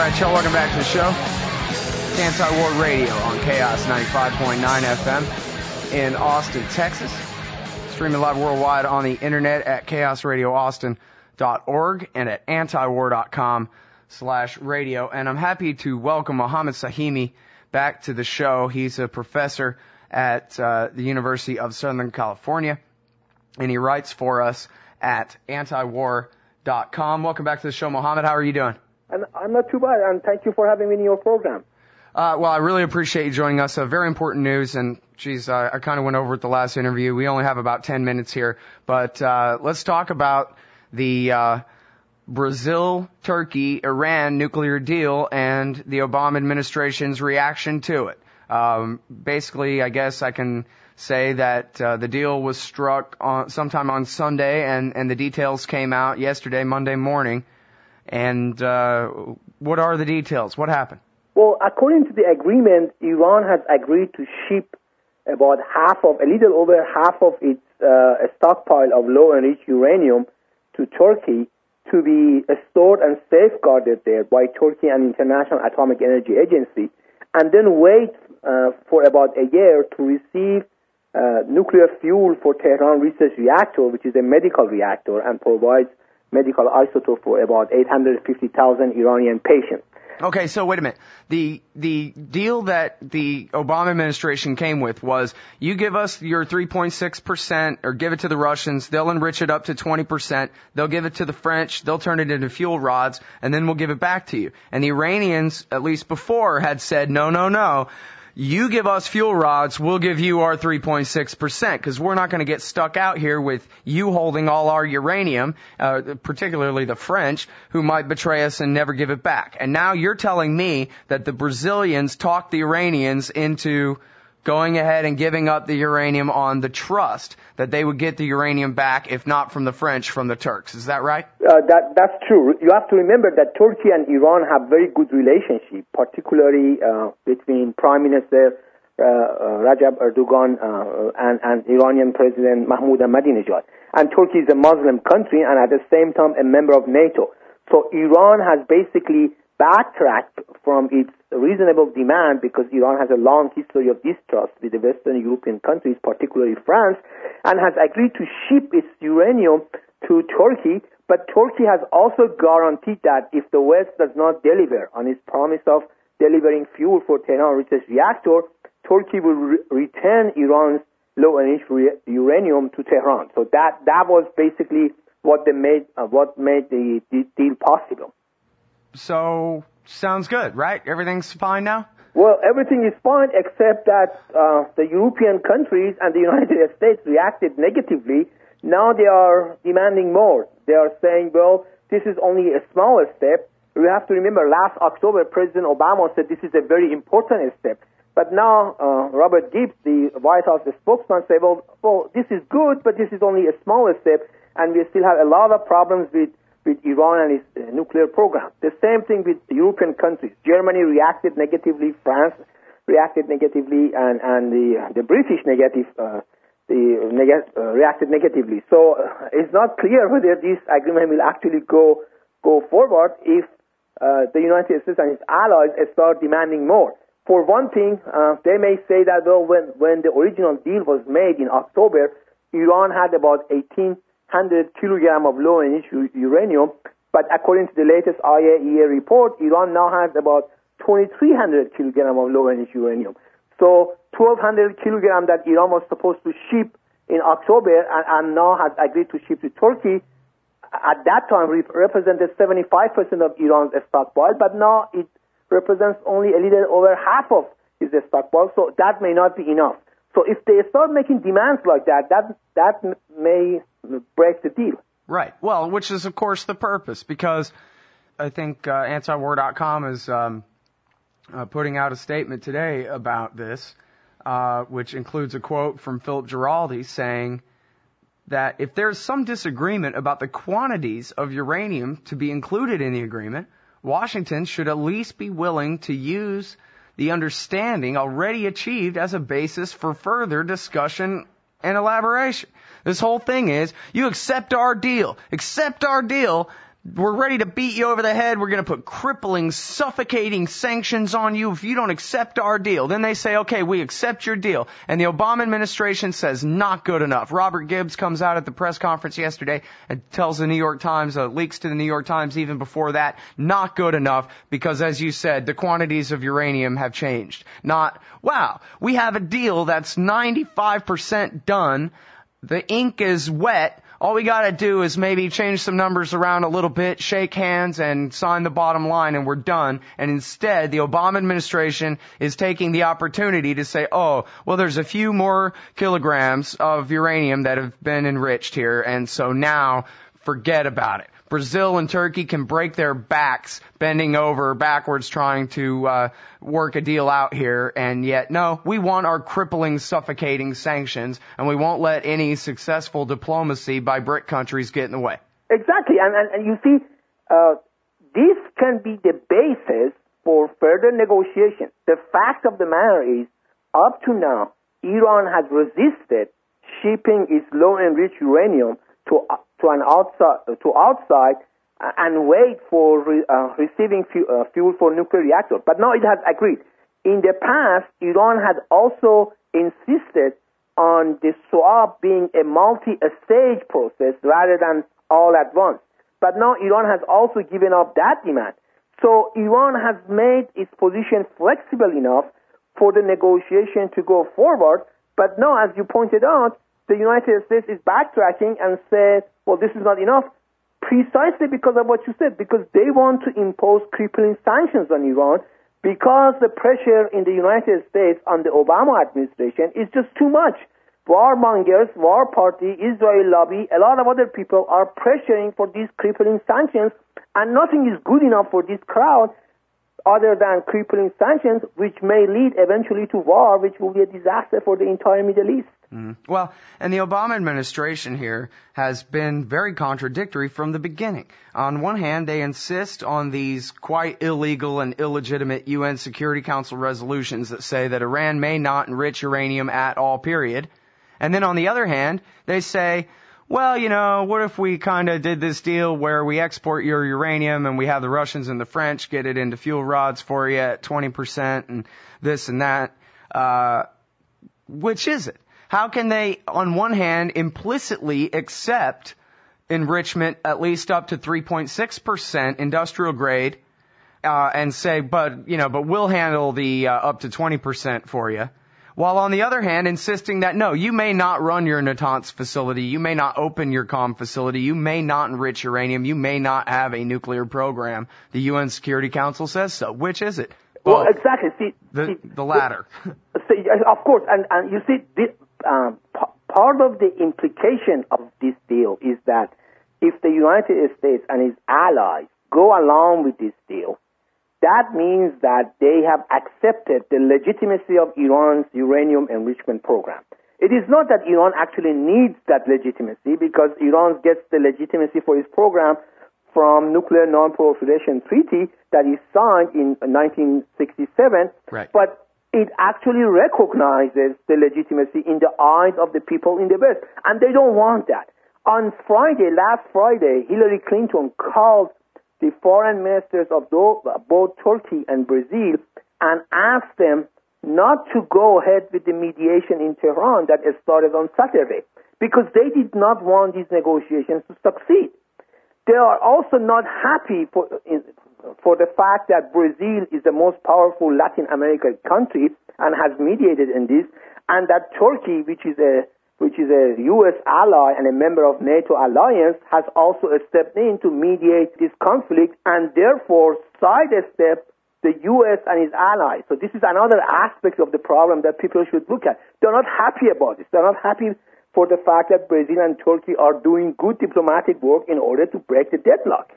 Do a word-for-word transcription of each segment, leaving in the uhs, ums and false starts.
right, y'all, welcome back to the show. It's Anti-War Radio on Chaos ninety-five point nine F M in Austin, Texas. Streaming live worldwide on the internet at chaos radio austin dot org and at antiwar dot com slash radio. And I'm happy to welcome Mohammed Sahimi back to the show. He's a professor at uh, the University of Southern California, and he writes for us at antiwar dot com. Welcome back to the show, Mohammed. How are you doing? And I'm not too bad, and thank you for having me in your program. Uh, well, I really appreciate you joining us. Uh, very important news, and geez, uh, I kind of went over it the last interview. We only have about ten minutes here, but uh, let's talk about the uh, Brazil, Turkey, Iran nuclear deal and the Obama administration's reaction to it. Um, basically, I guess I can say that uh, the deal was struck on sometime on Sunday, and, and the details came out yesterday, Monday morning. And uh, what are the details? What happened? Well, according to the agreement, Iran has agreed to ship about half of, a little over half of its uh, stockpile of low-enriched uranium to Turkey to be stored and safeguarded there by Turkey and International Atomic Energy Agency, and then wait uh, for about a year to receive uh, nuclear fuel for Tehran Research Reactor, which is a medical reactor and provides medical isotope for about eight hundred fifty thousand Iranian patients. Okay, so wait a minute. The the deal that the Obama administration came with was you give us your three point six percent or give it to the Russians, they'll enrich it up to twenty percent, they'll give it to the French, they'll turn it into fuel rods, and then we'll give it back to you. And the Iranians, at least before, had said, no, no, no. You give us fuel rods, we'll give you our three point six percent, because we're not going to get stuck out here with you holding all our uranium, uh, particularly the French, who might betray us and never give it back. And now you're telling me that the Brazilians talked the Iranians into going ahead and giving up the uranium on the trust that they would get the uranium back, if not from the French, from the Turks. Is that right? Uh, that, that's true. You have to remember that Turkey and Iran have very good relationship, particularly uh, between Prime Minister uh, uh, Rajab Erdogan uh, and, and Iranian President Mahmoud Ahmadinejad. And Turkey is a Muslim country and at the same time a member of NATO. So Iran has basically backtracked from its reasonable demand because Iran has a long history of distrust with the Western European countries, particularly France, and has agreed to ship its uranium to Turkey. But Turkey has also guaranteed that if the West does not deliver on its promise of delivering fuel for Tehran Research Reactor, Turkey will re- return Iran's low-enriched re- uranium to Tehran. So that that was basically what they made uh, what made the, the deal possible. So, sounds good, right? Everything's fine now? Well, everything is fine except that uh, the European countries and the United States reacted negatively. Now they are demanding more. They are saying, well, this is only a smaller step. We have to remember last October, President Obama said this is a very important step. But now uh, Robert Gibbs, the White House spokesman, said, well, well, this is good, but this is only a smaller step, and we still have a lot of problems with with Iran and its uh, nuclear program. The same thing with European countries. Germany reacted negatively, France reacted negatively, and, and the the British negative uh, the neg- uh, reacted negatively. So uh, it's not clear whether this agreement will actually go go forward if uh, the United States and its allies start demanding more. For one thing, uh, they may say that well, when when the original deal was made in October, Iran had about eighteen hundred kilogram of low-enriched uranium, but according to the latest I A E A report, Iran now has about twenty-three hundred kilogram of low-enriched uranium. So twelve hundred kilogram that Iran was supposed to ship in October and, and now has agreed to ship to Turkey, at that time rep- represented seventy-five percent of Iran's stockpile, but now it represents only a little over half of his stockpile, so that may not be enough. So if they start making demands like that, that that may break the deal. Right. Well, which is, of course, the purpose, because I think uh, antiwar dot com is um, uh, putting out a statement today about this, uh, which includes a quote from Philip Giraldi saying that if there's some disagreement about the quantities of uranium to be included in the agreement, Washington should at least be willing to use the understanding already achieved as a basis for further discussion and elaboration. This whole thing is, you accept our deal. Accept our deal, we're ready to beat you over the head. We're going to put crippling, suffocating sanctions on you if you don't accept our deal. Then they say, okay, we accept your deal. And the Obama administration says, not good enough. Robert Gibbs comes out at the press conference yesterday and tells the New York Times, uh, leaks to the New York Times even before that, not good enough because, as you said, the quantities of uranium have changed. Not, wow, we have a deal that's ninety-five percent done. The ink is wet. All we got to do is maybe change some numbers around a little bit, shake hands, and sign the bottom line, and we're done. And instead, the Obama administration is taking the opportunity to say, oh, well, there's a few more kilograms of uranium that have been enriched here, and so now forget about it. Brazil and Turkey can break their backs bending over backwards trying to uh, work a deal out here, and yet, no, we want our crippling, suffocating sanctions, and we won't let any successful diplomacy by BRIC countries get in the way. Exactly, and, and, and you see, uh, this can be the basis for further negotiation. The fact of the matter is, up to now, Iran has resisted shipping its low-enriched uranium to uh, to an outside to outside uh, and wait for re, uh, receiving fu- uh, fuel for nuclear reactors. But now it has agreed. In the past, Iran had also insisted on the swap being a multi-stage process rather than all at once. But now Iran has also given up that demand. So Iran has made its position flexible enough for the negotiation to go forward. But now, as you pointed out, the United States is backtracking and said, well, this is not enough, precisely because of what you said, because they want to impose crippling sanctions on Iran because the pressure in the United States on the Obama administration is just too much. Warmongers, War Party, Israel lobby, a lot of other people are pressuring for these crippling sanctions, and nothing is good enough for this crowd other than crippling sanctions, which may lead eventually to war, which will be a disaster for the entire Middle East. Mm. Well, and the Obama administration here has been very contradictory from the beginning. On one hand, they insist on these quite illegal and illegitimate U N Security Council resolutions that say that Iran may not enrich uranium at all, period. And then on the other hand, they say, well, you know, what if we kind of did this deal where we export your uranium and we have the Russians and the French get it into fuel rods for you at twenty percent and this and that? Uh, which is it? How can they, on one hand, implicitly accept enrichment at least up to three point six percent industrial grade, uh, and say, but, you know, but we'll handle the uh, up to twenty percent for you, while on the other hand insisting that, no, you may not run your Natanz facility, you may not open your COM facility, you may not enrich uranium, you may not have a nuclear program. The U N Security Council says so. Which is it? Well, well exactly. See, the, see, the latter. See, of course, and, and you see, this, um, p- part of the implication of this deal is that if the United States and its allies go along with this deal, that means that they have accepted the legitimacy of Iran's uranium enrichment program. It is not that Iran actually needs that legitimacy, because Iran gets the legitimacy for its program from Nuclear Non-Proliferation Treaty that is signed in nineteen sixty-seven, right. But it actually recognizes the legitimacy in the eyes of the people in the West, and they don't want that. On Friday, last Friday, Hillary Clinton called the foreign ministers of both Turkey and Brazil and asked them not to go ahead with the mediation in Tehran that started on Saturday, because they did not want these negotiations to succeed. They are also not happy for, in, for the fact that Brazil is the most powerful Latin American country and has mediated in this, and that Turkey, which is a which is a U S ally and a member of NATO alliance, has also stepped in to mediate this conflict and therefore sidestep the U S and its allies. So this is another aspect of the problem that people should look at. They're not happy about this. They're not happy for the fact that Brazil and Turkey are doing good diplomatic work in order to break the deadlock.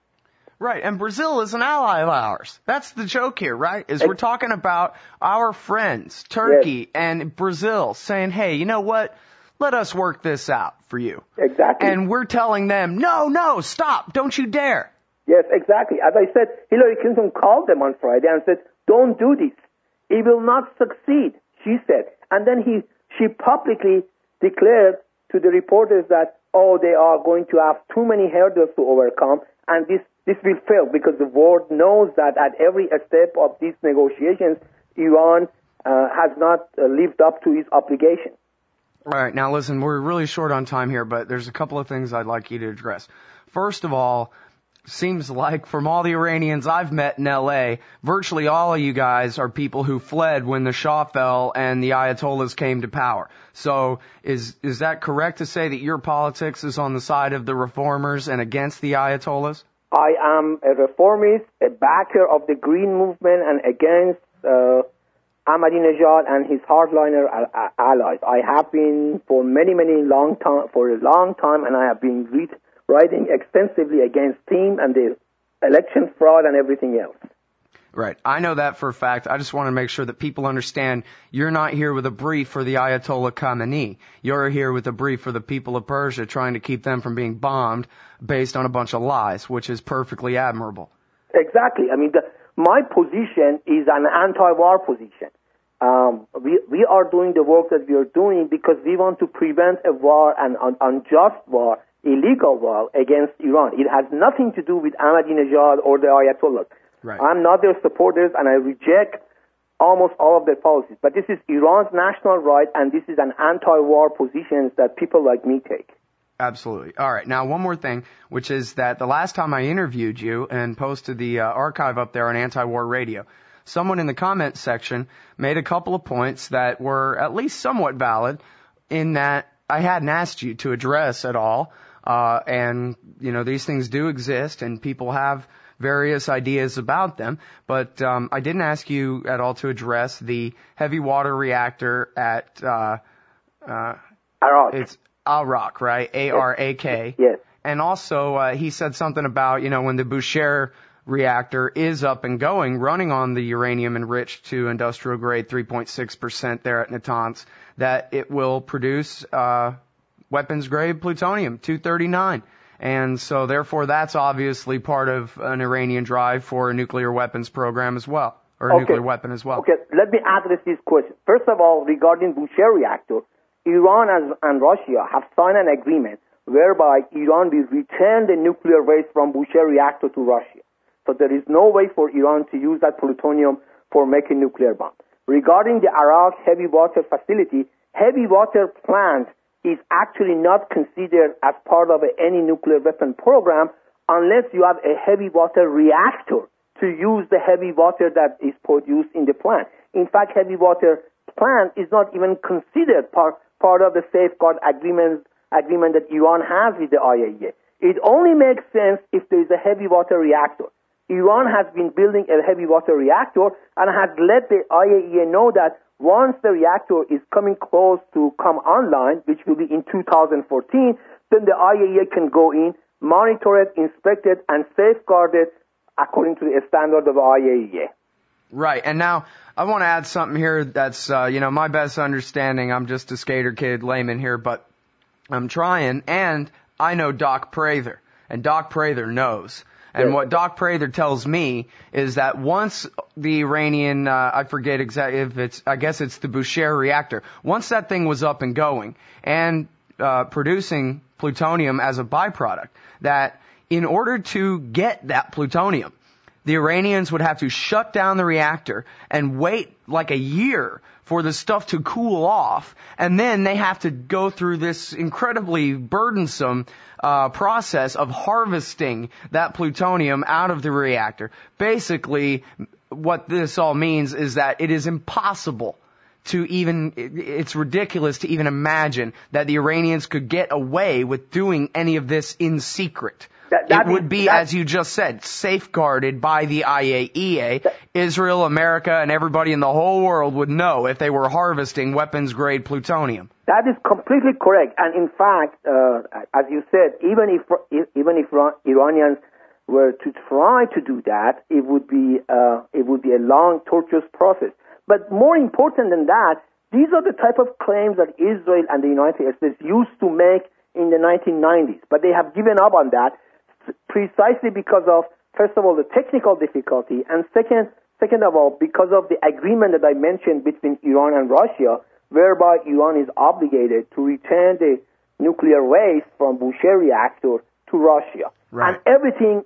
Right, and Brazil is an ally of ours. That's the joke here, right? Is we're talking about our friends, Turkey yes. and Brazil, saying, hey, you know what? Let us work this out for you. Exactly. And we're telling them, no, no, stop, don't you dare. Yes, exactly. As I said, Hillary Clinton called them on Friday and said, don't do this. It will not succeed, she said. And then he, she publicly declared to the reporters that oh, they are going to have too many hurdles to overcome, and this, this will fail because the world knows that at every step of these negotiations, Iran uh, has not uh, lived up to its obligation. All right, now listen, we're really short on time here, but there's a couple of things I'd like you to address. First of all, seems like from all the Iranians I've met in L A, virtually all of you guys are people who fled when the Shah fell and the Ayatollahs came to power. So is is that correct to say that your politics is on the side of the reformers and against the Ayatollahs? I am a reformist, a backer of the Green Movement, and against uh, Ahmadinejad and his hardliner allies. I have been for many, many long time, for a long time, and I have been read, writing extensively against team and the election fraud and everything else. Right. I know that for a fact. I just want to make sure that people understand you're not here with a brief for the Ayatollah Khamenei. You're here with a brief for the people of Persia, trying to keep them from being bombed based on a bunch of lies, which is perfectly admirable. Exactly. I mean, the, my position is an anti-war position. Um, we, we are doing the work that we are doing because we want to prevent a war, an un, unjust war, illegal war against Iran. It has nothing to do with Ahmadinejad or the Ayatollahs. Right. I'm not their supporters, and I reject almost all of their policies. But this is Iran's national right, and this is an anti-war position that people like me take. Absolutely. All right. Now, one more thing, which is that the last time I interviewed you and posted the uh, archive up there on Anti-War Radio, someone in the comments section made a couple of points that were at least somewhat valid in that I hadn't asked you to address at all. Uh, and, you know, these things do exist and people have various ideas about them, but um, I didn't ask you at all to address the heavy water reactor at uh, uh, Arak. It's Arak, right? A R A K. Yes. And also, uh, he said something about, you know, when the Bushehr reactor is up and going, running on the uranium enriched to industrial grade three point six percent there at Natanz, that it will produce uh, weapons grade plutonium two thirty-nine. And so, therefore, that's obviously part of an Iranian drive for a nuclear weapons program as well, or a okay. nuclear weapon as well. Okay, let me address this question. First of all, regarding Bushehr reactor, Iran and, and Russia have signed an agreement whereby Iran will return the nuclear waste from Bushehr reactor to Russia. So there is no way for Iran to use that plutonium for making nuclear bomb. Regarding the Arak heavy water facility, heavy water plant is actually not considered as part of any nuclear weapon program unless you have a heavy water reactor to use the heavy water that is produced in the plant. In fact, heavy water plant is not even considered part, part of the safeguard agreement, agreement that Iran has with the I A E A. It only makes sense if there is a heavy water reactor. Iran has been building a heavy water reactor and has let the I A E A know that once the reactor is coming close to come online, which will be in two thousand fourteen, then the I A E A can go in, monitor it, inspect it, and safeguard it according to the standard of the I A E A. Right. And now I want to add something here that's, uh, you know, my best understanding. I'm just a skater kid layman here, but I'm trying. And I know Doc Prather, and Doc Prather knows. And yes. what Doc Prather tells me is that once the Iranian, uh, I forget exactly if it's, I guess it's the Bushehr reactor, once that thing was up and going and uh, producing plutonium as a byproduct, that in order to get that plutonium, the Iranians would have to shut down the reactor and wait like a year for the stuff to cool off, and then they have to go through this incredibly burdensome uh, process of harvesting that plutonium out of the reactor. Basically, what this all means is that it is impossible to even, it's ridiculous to even imagine that the Iranians could get away with doing any of this in secret. That, that it would is, be, that, as you just said, safeguarded by the I A E A. That, Israel, America, and everybody in the whole world would know if they were harvesting weapons-grade plutonium. That is completely correct. And in fact, uh, as you said, even if even if Iranians were to try to do that, it would be uh, it would be a long, tortuous process. But more important than that, these are the type of claims that Israel and the United States used to make in the nineteen nineties. But they have given up on that, precisely because of, first of all, the technical difficulty, and second, second of all, because of the agreement that I mentioned between Iran and Russia, whereby Iran is obligated to return the nuclear waste from Bushehr reactor to Russia. Right. And everything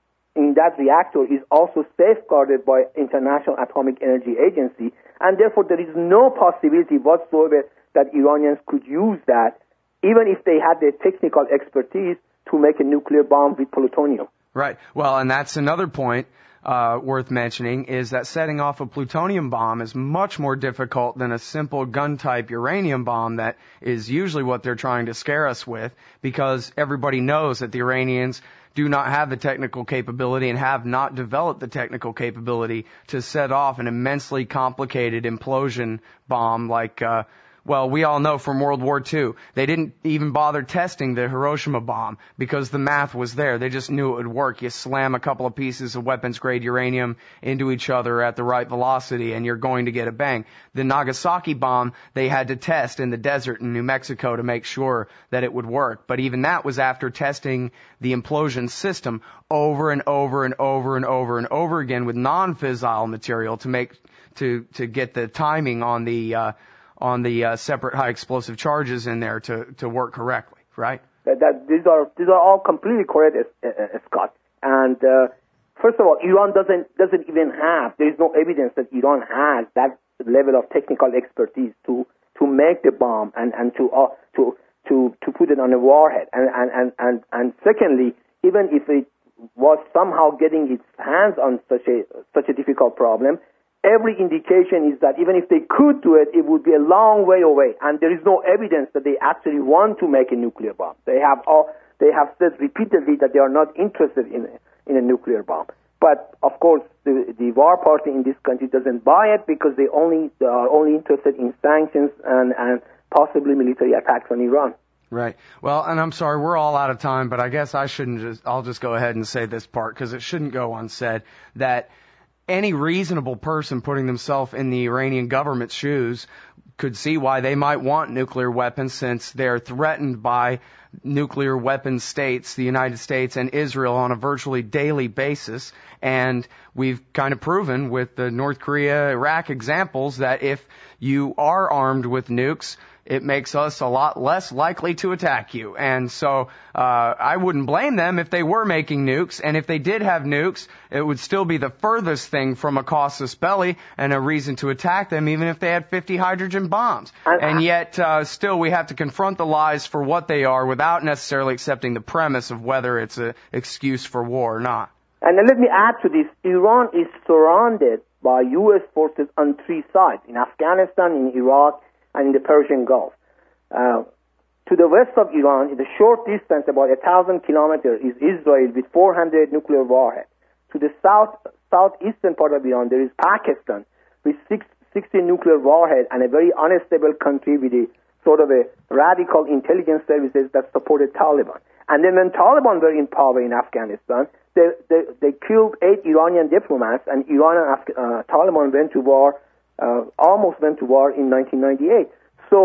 in that reactor is also safeguarded by International Atomic Energy Agency, and therefore there is no possibility whatsoever that Iranians could use that, even if they had the technical expertise to make a nuclear bomb with plutonium. Right. Well, and that's another point uh, worth mentioning, is that setting off a plutonium bomb is much more difficult than a simple gun-type uranium bomb that is usually what they're trying to scare us with, because everybody knows that the Iranians do not have the technical capability and have not developed the technical capability to set off an immensely complicated implosion bomb like, uh, well, we all know from World War Two. They didn't even bother testing the Hiroshima bomb because the math was there. They just knew it would work. You slam a couple of pieces of weapons-grade uranium into each other at the right velocity and you're going to get a bang. The Nagasaki bomb, they had to test in the desert in New Mexico to make sure that it would work. But even that was after testing the implosion system over and over and over and over and over again with non-fissile material to make, to, to get the timing on the, uh, on the uh, separate high explosive charges in there to, to work correctly, right? That, that these are these are all completely correct, uh, uh, Scott. And uh, first of all, Iran doesn't doesn't even have. There is no evidence that Iran has that level of technical expertise to to make the bomb and and to uh, to to to put it on a warhead. And and and and, and secondly, even if it was somehow getting its hands on such a such a difficult problem, every indication is that even if they could do it, it would be a long way away, and there is no evidence that they actually want to make a nuclear bomb. They have all, they have said repeatedly that they are not interested in a, in a nuclear bomb. But of course, the, the war party in this country doesn't buy it because they only they are only interested in sanctions and, and possibly military attacks on Iran. Right. Well, and I'm sorry, we're all out of time, but I guess I shouldn't just, I'll just go ahead and say this part because it shouldn't go unsaid, that any reasonable person putting themselves in the Iranian government's shoes could see why they might want nuclear weapons, since they're threatened by nuclear weapon states, the United States and Israel, on a virtually daily basis. And we've kind of proven with the North Korea, Iraq examples that if you are armed with nukes, it makes us a lot less likely to attack you. And so uh I wouldn't blame them if they were making nukes, and if they did have nukes, it would still be the furthest thing from a casus belli and a reason to attack them, even if they had fifty hydrogen bombs. And, and yet uh still we have to confront the lies for what they are without necessarily accepting the premise of whether it's an excuse for war or not. And then let me add to this, Iran is surrounded by U S forces on three sides, in Afghanistan, in Iraq, and in the Persian Gulf. Uh, to the west of Iran, in the short distance, about a thousand kilometers, is Israel with four hundred nuclear warheads. To the south, southeastern part of Iran, there is Pakistan with six, sixty nuclear warheads and a very unstable country with a sort of a radical intelligence services that supported Taliban. And then when Taliban were in power in Afghanistan, they, they, they killed eight Iranian diplomats, and Iran and Af- uh, Taliban went to war Uh, almost went to war in nineteen ninety-eight. So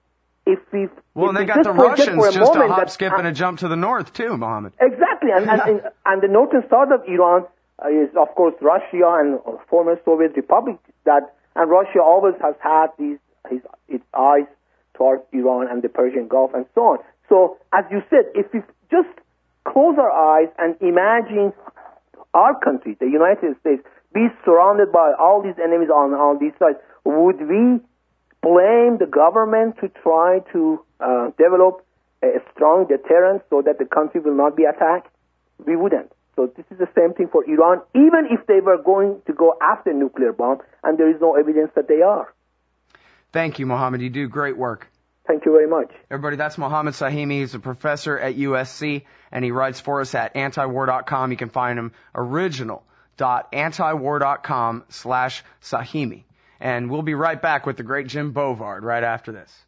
if we... Well, if and they we got the Russians just a hop, that, skip, and a jump to the north, too, Mohammed. Exactly. And, and, and, and the northern side of Iran uh, is, of course, Russia and former Soviet Republic. That, and Russia always has had these his, its eyes towards Iran and the Persian Gulf and so on. So, as you said, if we just close our eyes and imagine our country, the United States, be surrounded by all these enemies on all these sides, would we blame the government to try to uh, develop a strong deterrent so that the country will not be attacked? We wouldn't. So this is the same thing for Iran, even if they were going to go after nuclear bomb, and there is no evidence that they are. Thank you, Mohammed. You do great work. Thank you very much. Everybody, that's Mohammed Sahimi. He's a professor at U S C, and he writes for us at antiwar dot com. You can find him original. dot antiwar dot com slash Sahimi. And we'll be right back with the great Jim Bovard right after this.